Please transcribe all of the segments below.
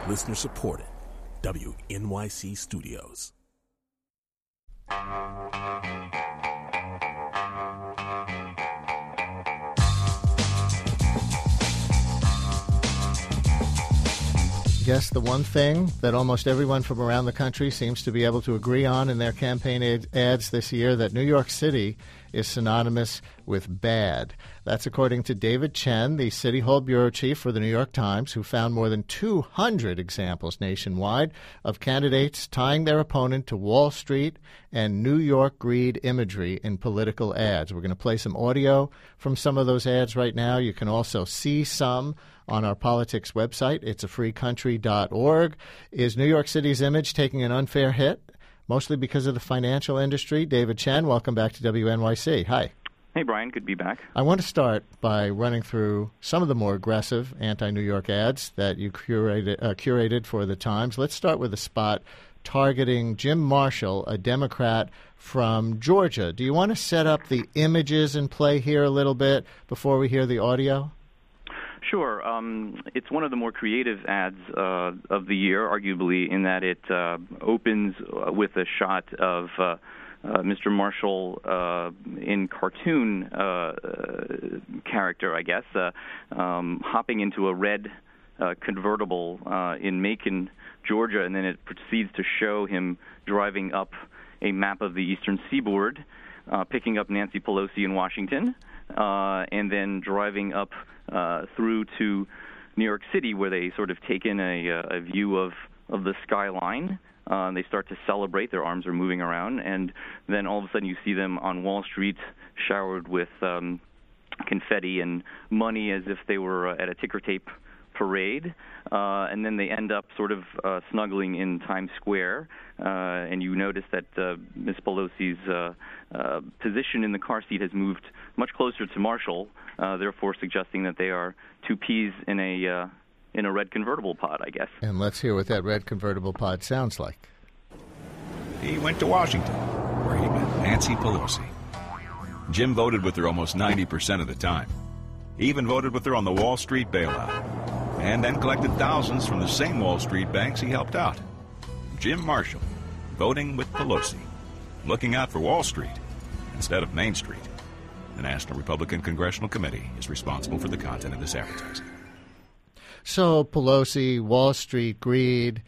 Listener supported. WNYC Studios. Yes, the one thing that almost everyone from around the country seems to be able to agree on in their campaign ads this year, that New York City is synonymous with bad. That's according to David Chen, the City Hall bureau chief for the New York Times, who found more than 200 examples nationwide of candidates tying their opponent to Wall Street and New York greed imagery in political ads. We're going to play some audio from some of those ads right now. You can also see some on our politics website. It's afreecountry.org. Is New York City's image taking an unfair hit, mostly because of the financial industry? David Chen, welcome back to WNYC. Hi. Hey, Brian. Good to be back. I want to start by running through some of the more aggressive anti-New York ads that you curated for the Times. Let's start with a spot targeting Jim Marshall, a Democrat from Georgia. Do you want to set up the images in play here a little bit before we hear the audio? Sure. It's one of the more creative ads of the year, arguably, in that it opens with a shot of Mr. Marshall in cartoon character, I guess, hopping into a red convertible in Macon, Georgia, and then it proceeds to show him driving up a map of the eastern seaboard, picking up Nancy Pelosi in Washington, and then driving up through to New York City, where they sort of take in a view of the skyline. They start to celebrate. Their arms are moving around. And then all of a sudden you see them on Wall Street showered with confetti and money as if they were at a ticker tape parade. And then they end up sort of snuggling in Times Square. And you notice that Ms. Pelosi's position in the car seat has moved much closer to Marshall, therefore suggesting that they are two peas in a red convertible pod, I guess. And let's hear what that red convertible pod sounds like. He went to Washington, where he met Nancy Pelosi. Jim voted with her almost 90% of the time. He even voted with her on the Wall Street bailout, and then collected thousands from the same Wall Street banks he helped out. Jim Marshall, voting with Pelosi, looking out for Wall Street instead of Main Street. The National Republican Congressional Committee is responsible for the content of this advertising. So Pelosi, Wall Street, greed,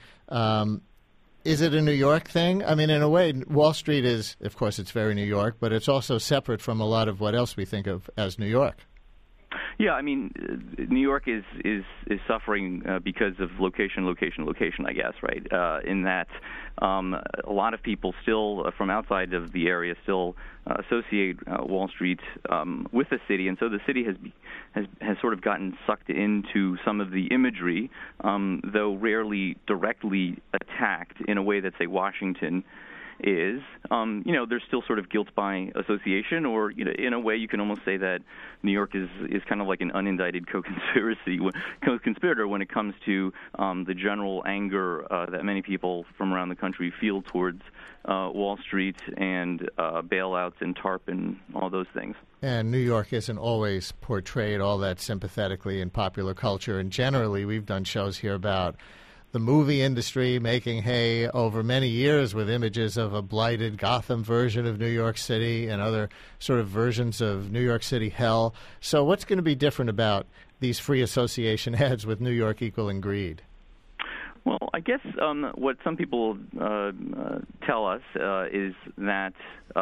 is it a New York thing? I mean, in a way, Wall Street is, of course, it's very New York, but it's also separate from a lot of what else we think of as New York. Yeah, I mean, New York is suffering because of location, I guess, right? In that a lot of people still from outside of the area still associate Wall Street with the city, and so the city has sort of gotten sucked into some of the imagery, though rarely directly attacked in a way that, say, Washington is. There's still sort of guilt by association, or in a way you can almost say that New York is kind of like an unindicted co-conspirator when it comes to the general anger that many people from around the country feel towards Wall Street and bailouts and TARP and all those things. And New York isn't always portrayed all that sympathetically in popular culture, and generally we've done shows here about the movie industry making hay over many years with images of a blighted Gotham version of New York City and other sort of versions of New York City hell. So what's going to be different about these free association ads with New York equaling greed? Well, I guess what some people tell us is that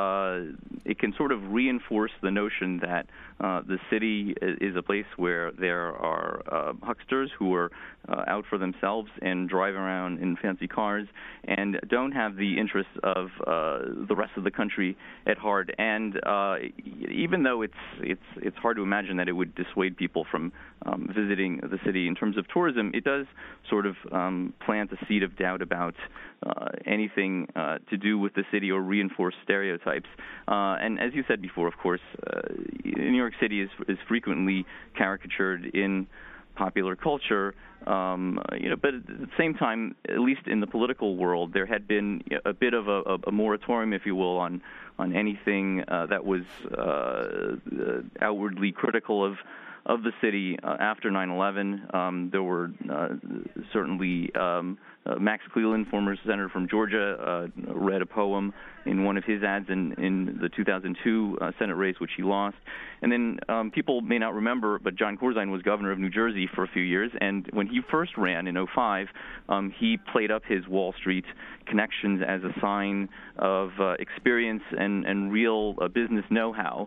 it can sort of reinforce the notion that the city is a place where there are hucksters who are out for themselves and drive around in fancy cars and don't have the interests of the rest of the country at heart. And even though it's hard to imagine that it would dissuade people from visiting the city in terms of tourism, it does sort of plant a seed of doubt about anything to do with the city or reinforce stereotypes. And as you said before, of course, New York City is frequently caricatured in popular culture, but at the same time, at least in the political world, there had been a bit of a moratorium, if you will, on anything that was outwardly critical of the city after 9/11. There were certainly Max Cleland, former senator from Georgia, read a poem in one of his ads in the 2002 Senate race, which he lost. And then people may not remember, but John Corzine was governor of New Jersey for a few years, and when he first ran in 2005, he played up his Wall Street connections as a sign of experience and real business know-how.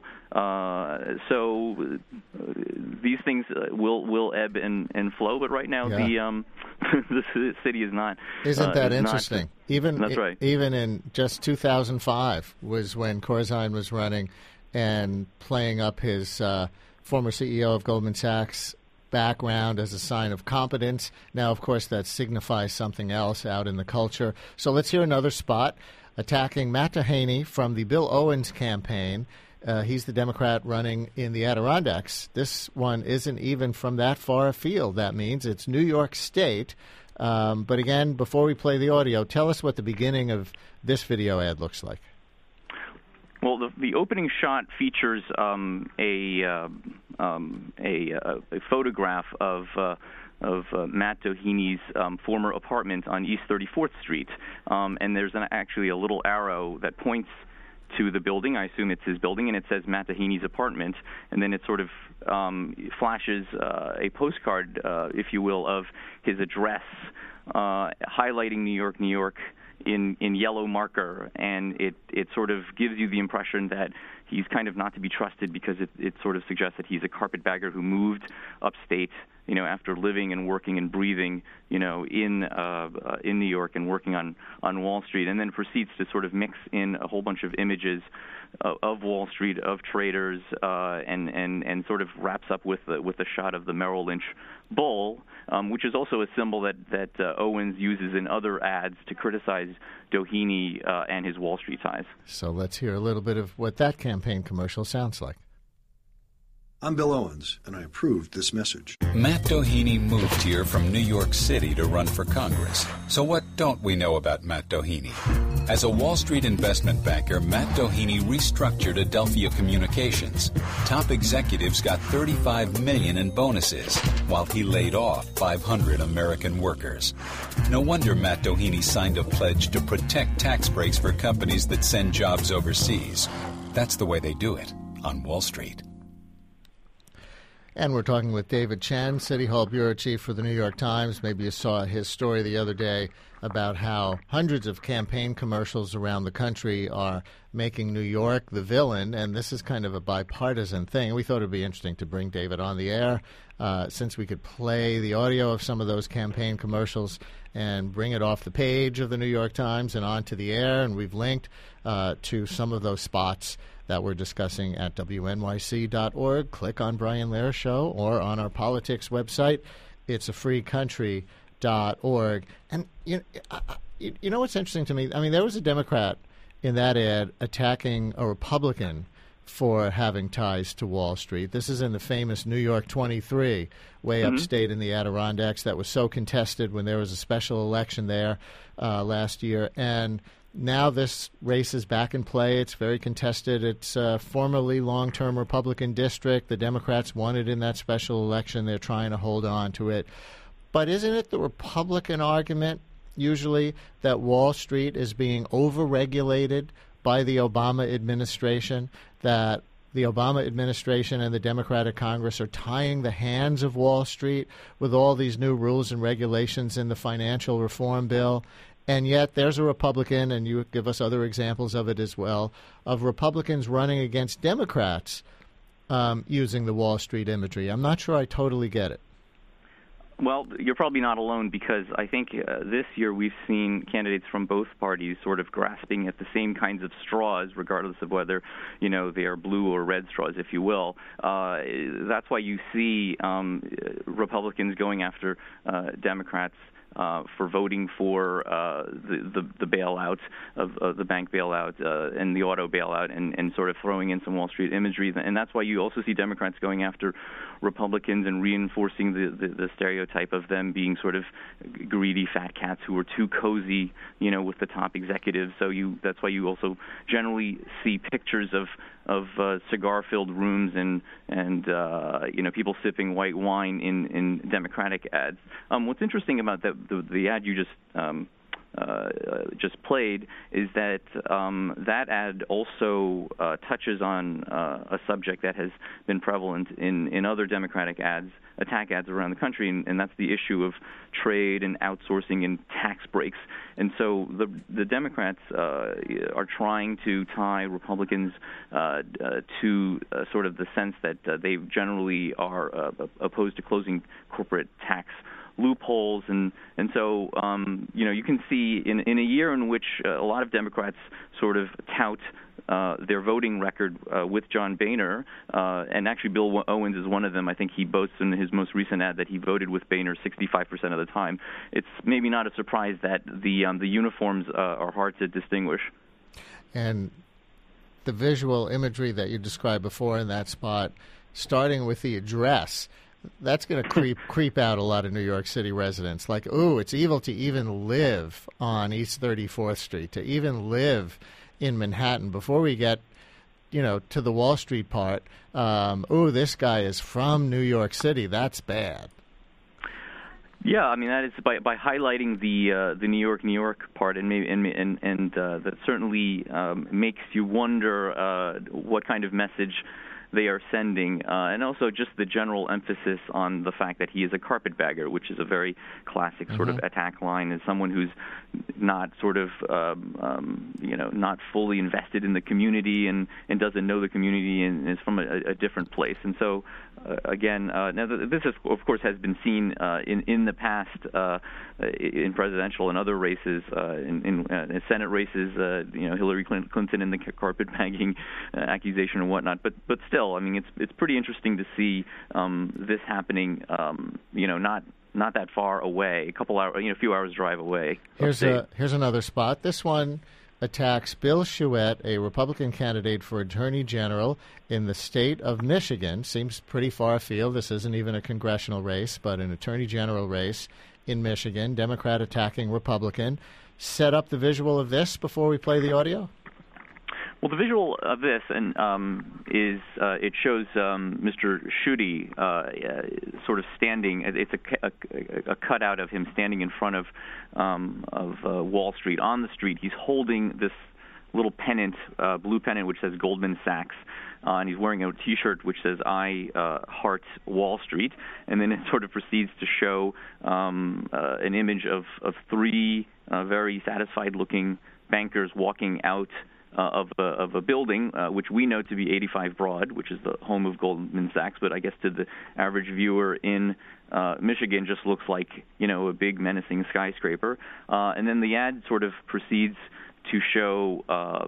So these things will ebb and flow, but right now the city is not. Isn't that interesting? That's right. Even in just 2005 was when Corzine was running and playing up his former CEO of Goldman Sachs background as a sign of competence. Now, of course, that signifies something else out in the culture. So let's hear another spot attacking Matt Doheny from the Bill Owens campaign. He's the Democrat running in the Adirondacks. This one isn't even from that far afield. That means it's New York State. But again, before we play the audio, tell us what the beginning of this video ad looks like. Well, the opening shot features a photograph of Matt Doheny's former apartment on East 34th Street, and there's actually a little arrow that points to the building. I assume it's his building, and it says Matt Doheny's apartment, and then it sort of flashes a postcard, if you will, of his address, highlighting New York, in yellow marker, and it sort of gives you the impression that he's kind of not to be trusted because it sort of suggests that he's a carpetbagger who moved upstate, after living and working and breathing, in New York and working on Wall Street, and then proceeds to sort of mix in a whole bunch of images of Wall Street, of traders, and sort of wraps up with a shot of the Merrill Lynch bull, which is also a symbol that Owens uses in other ads to criticize Doheny and his Wall Street ties. So let's hear a little bit of what that campaign commercial sounds like. I'm Bill Owens, and I approved this message. Matt Doheny moved here from New York City to run for Congress. So what don't we know about Matt Doheny? As a Wall Street investment banker, Matt Doheny restructured Adelphia Communications. Top executives got $35 million in bonuses, while he laid off 500 American workers. No wonder Matt Doheny signed a pledge to protect tax breaks for companies that send jobs overseas. That's the way they do it on Wall Street. And we're talking with David Chen, City Hall Bureau Chief for the New York Times. Maybe you saw his story the other day about how hundreds of campaign commercials around the country are making New York the villain, and this is kind of a bipartisan thing. We thought it would be interesting to bring David on the air since we could play the audio of some of those campaign commercials and bring it off the page of the New York Times and onto the air, and we've linked to some of those spots that we're discussing at WNYC.org. Click on Brian Lehrer Show or on our politics website. It's a freecountry.org. And you know what's interesting to me? I mean, there was a Democrat in that ad attacking a Republican for having ties to Wall Street. This is in the famous New York 23, way upstate in the Adirondacks, that was so contested when there was a special election there last year. And now this race is back in play. It's very contested. It's a formerly long-term Republican district. The Democrats won it in that special election. They're trying to hold on to it. But isn't it the Republican argument usually that Wall Street is being overregulated by the Obama administration, that the Obama administration and the Democratic Congress are tying the hands of Wall Street with all these new rules and regulations in the financial reform bill? And yet there's a Republican, and you give us other examples of it as well, of Republicans running against Democrats using the Wall Street imagery. I'm not sure I totally get it. Well, you're probably not alone, because I think this year we've seen candidates from both parties sort of grasping at the same kinds of straws, regardless of whether, they are blue or red straws, if you will. That's why you see Republicans going after Democrats voting for the bailout of the bank bailout and the auto bailout, and sort of throwing in some Wall Street imagery. And that's why you also see Democrats going after Republicans and reinforcing the stereotype of them being sort of greedy fat cats who are too cozy, with the top executives. So that's why you also generally see pictures of cigar-filled rooms and people sipping white wine in Democratic ads. What's interesting about the ad you just played is that that ad also touches on a subject that has been prevalent in other Democratic attack ads around the country, and that's the issue of trade and outsourcing and tax breaks. And so the Democrats are trying to tie Republicans to sort of the sense that they generally are opposed to closing corporate tax loopholes, and so you can see in a year in which a lot of Democrats sort of tout their voting record with John Boehner, and actually Bill Owens is one of them. I think he boasts in his most recent ad that he voted with Boehner 65% of the time. It's maybe not a surprise that the uniforms are hard to distinguish. And the visual imagery that you described before in that spot, starting with the address, that's going to creep out a lot of New York City residents. Like, ooh, it's evil to even live on East 34th Street, to even live in Manhattan. Before we get, to the Wall Street part, ooh, this guy is from New York City. That's bad. Yeah, I mean that is by highlighting the New York part, and that certainly makes you wonder what kind of message they are sending, and also just the general emphasis on the fact that he is a carpetbagger, which is a very classic sort of attack line, as someone who's not sort of, not fully invested in the community and doesn't know the community and is from a different place. And so, again, now this of course has been seen in the past in presidential and other races, in Senate races, Hillary Clinton and the carpetbagging accusation and whatnot. But still, I mean, it's pretty interesting to see this happening. Not that far away, a few hours drive away. Here's another spot. This one attacks Bill Schuette, a Republican candidate for Attorney General in the state of Michigan. Seems pretty far afield. This isn't even a congressional race, but an Attorney General race in Michigan. Democrat attacking Republican. Set up the visual of this before we play the audio. Well, the visual of this is it shows Mr. Schuette sort of standing. It's a cutout of him standing in front of Wall Street on the street. He's holding this little pennant, blue pennant, which says Goldman Sachs, and he's wearing a T-shirt which says "I Heart Wall Street," and then it sort of proceeds to show an image of three very satisfied-looking bankers walking out of a building, which we know to be 85 Broad, which is the home of Goldman Sachs, but I guess to the average viewer in Michigan just looks like, a big menacing skyscraper. And then the ad sort of proceeds to show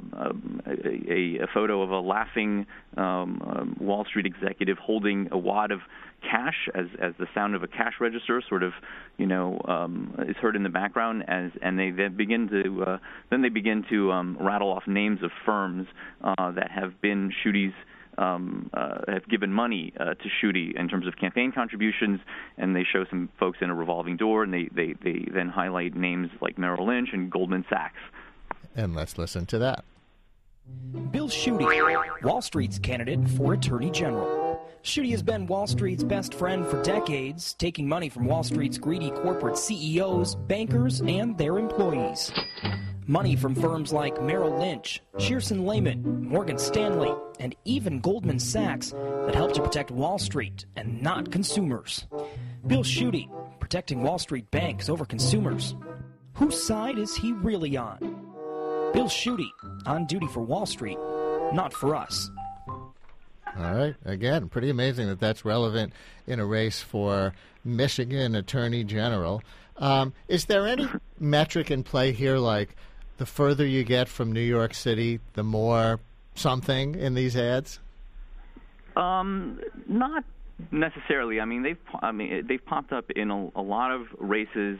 a photo of a laughing Wall Street executive holding a wad of cash as the sound of a cash register sort of is heard in the background, and they then begin to rattle off names of firms that have been Schuette's have given money to Schuette in terms of campaign contributions, and they show some folks in a revolving door, and they then highlight names like Merrill Lynch and Goldman Sachs. And let's listen to that. Bill Schuette, Wall Street's candidate for Attorney General. Schuette has been Wall Street's best friend for decades, taking money from Wall Street's greedy corporate CEOs, bankers, and their employees. Money from firms like Merrill Lynch, Shearson Lehman, Morgan Stanley, and even Goldman Sachs that help to protect Wall Street and not consumers. Bill Schuette, protecting Wall Street banks over consumers. Whose side is he really on? Bill Schuette, on duty for Wall Street, not for us. All right. Again, pretty amazing that that's relevant in a race for Michigan Attorney General. Is there any metric in play here, like the further you get from New York City, the more something in these ads? Not necessarily. I mean, they've popped up in a lot of races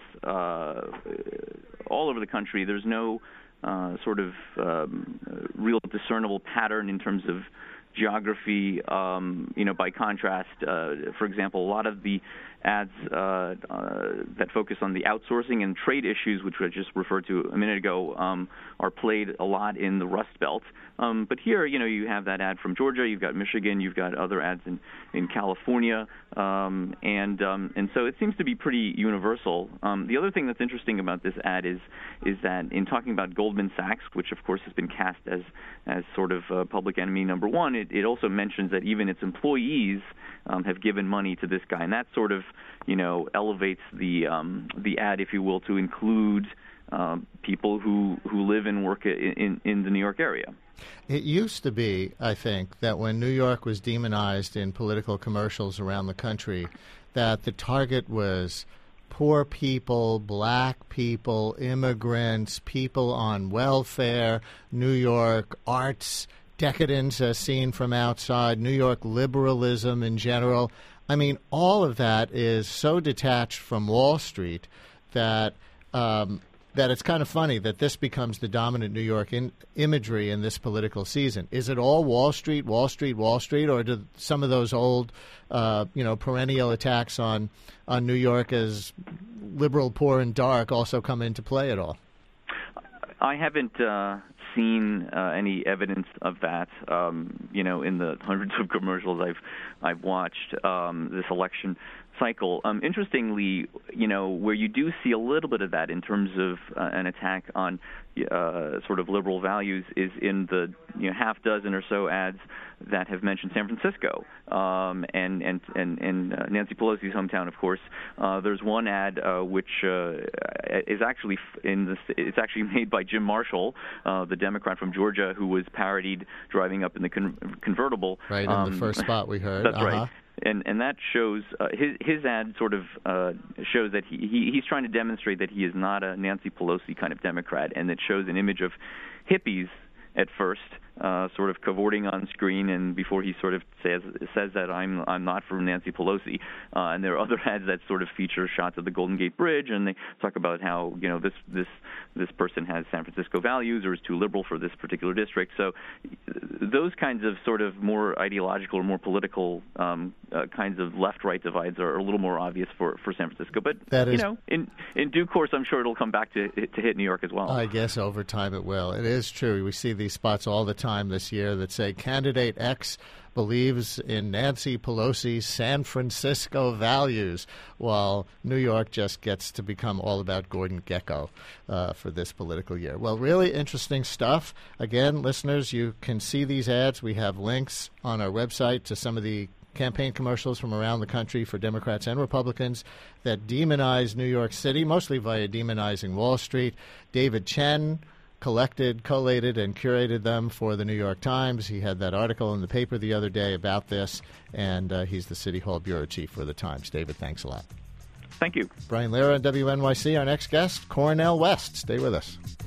all over the country. There's no sort of real discernible pattern in terms of geography. By contrast, for example, a lot of the ads that focus on the outsourcing and trade issues, which I just referred to a minute ago, are played a lot in the Rust Belt. But here, you have that ad from Georgia, you've got Michigan, you've got other ads in California, and so it seems to be pretty universal. The other thing that's interesting about this ad is that in talking about Goldman Sachs, which of course has been cast as sort of public enemy number one, it also mentions that even its employees have given money to this guy, and that sort of elevates the ad, if you will, to include people who live and work in the New York area. It used to be, I think, that when New York was demonized in political commercials around the country, that the target was poor people, black people, immigrants, people on welfare, New York arts, decadence as seen from outside, New York liberalism in general. I mean, all of that is so detached from Wall Street that that it's kind of funny that this becomes the dominant New York imagery in this political season. Is it all Wall Street, Wall Street, Wall Street, or do some of those old, perennial attacks on New York as liberal, poor, and dark also come into play at all? I haven't seen any evidence of that. In the hundreds of commercials I've watched this election cycle. Interestingly, where you do see a little bit of that in terms of an attack on sort of liberal values is in the half dozen or so ads that have mentioned San Francisco and Nancy Pelosi's hometown, of course. There's one ad which is actually it's actually made by Jim Marshall, the Democrat from Georgia, who was parodied driving up in the convertible. Right, in the first spot we heard. That's right. And that shows his ad sort of shows that he's trying to demonstrate that he is not a Nancy Pelosi kind of Democrat, and it shows an image of hippies at first, sort of cavorting on screen, and before he sort of says that I'm not from Nancy Pelosi. And there are other ads that sort of feature shots of the Golden Gate Bridge, and they talk about how this person has San Francisco values or is too liberal for this particular district. So those kinds of sort of more ideological or more political kinds of left-right divides are a little more obvious for San Francisco. But in due course, I'm sure it'll come back to hit New York as well. I guess over time it will. It is true. We see these spots all the time this year that say candidate X believes in Nancy Pelosi's San Francisco values, while New York just gets to become all about Gordon Gekko for this political year. Well, really interesting stuff. Again, listeners, you can see these ads. We have links on our website to some of the campaign commercials from around the country for Democrats and Republicans that demonize New York City, mostly via demonizing Wall Street. David Chen collated, and curated them for the New York Times. He had that article in the paper the other day about this, and he's the City Hall Bureau Chief for the Times. David, thanks a lot. Thank you. Brian Lehrer on WNYC. Our next guest, Cornel West. Stay with us.